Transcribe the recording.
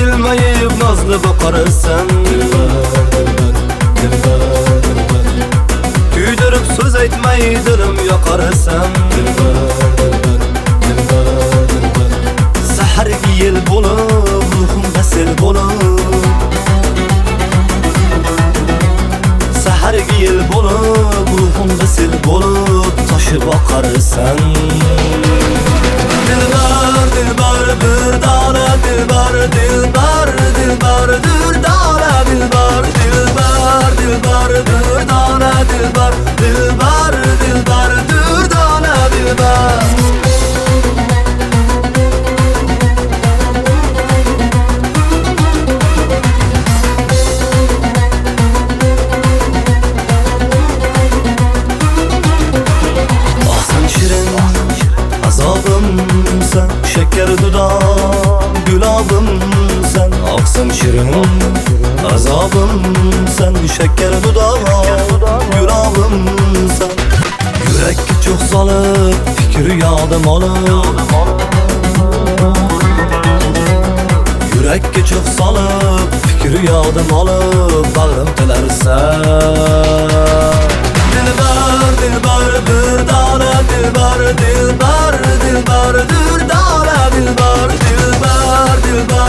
Jilmayib nazlı boqarsan Kuydirib söz aytmay dilim yoqarsan Sahargi yel bo'lib ruhimda sel bo'lib Sahargi yel bo'lib ruhimda sel bo'lib toshib oqarsan Dilbar dilbar bir dona dilbar dilbar dilbar bir dona dilbar dilbar dilbar bir dona dilbar dilbar dilbar bir dona dilbar Azabımsan, şeker dudağım, gülabımsan Aksın şirin, azabımsan, şeker dudağım, gülabımsan Yürekki çok salıp, fikri yadım alıp Yürekki çok salıp, fikri yadım alıp Bağrım tilersen Dilbar, dilbar, bir dana dilbar, dilbar, dilbar, bir dana dilbar, dilbar, dilbar